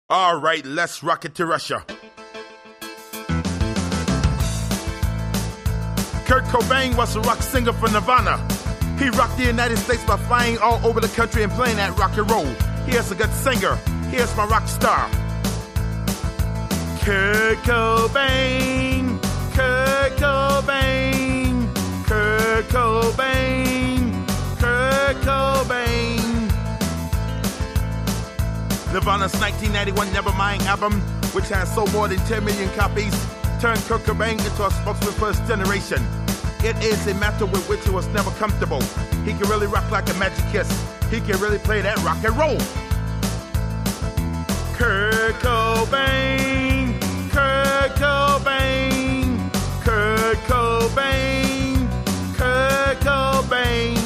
All right, let's rock it to Russia. Kurt Cobain was a rock singer for Nirvana. He rocked the United States by flying all over the country and playing that rock and roll. Here's a good singer. Here's my rock star. Kurt Cobain, Kurt Cobain, Kurt Cobain, Kurt Cobain. Nirvana's 1991 Nevermind album, which has sold more than 10 million copies, turned Kurt Cobain into a spokesman for his generation. It is a matter with which he was never comfortable. He can really rock like a magic kiss. He can really play that rock and roll. Kurt Cobain, Kurt Cobain, Kurt Cobain, Kurt Cobain.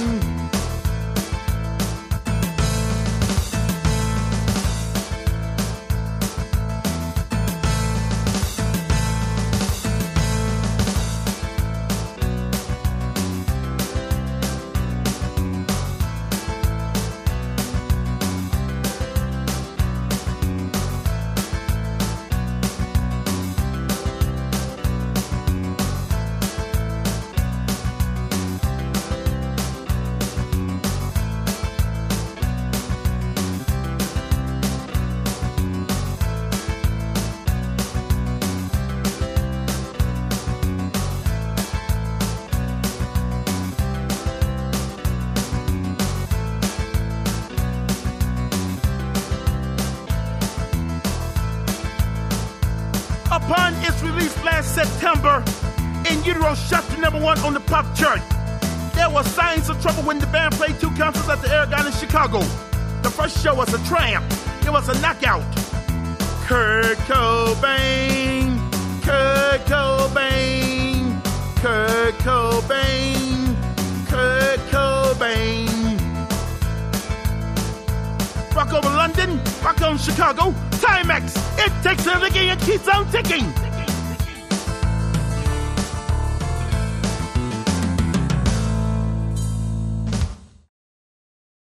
Upon its release last September, In Utero shot to #1 on the pop chart. There were signs of trouble when the band played 2 concerts at the Aragon in Chicago. The first show was a triumph. It was a knockout. Kurt Cobain, Kurt Cobain, Kurt Cobain, Kurt Cobain. Rock over London, rock on Chicago. Timex, it takes a licking and keeps on ticking.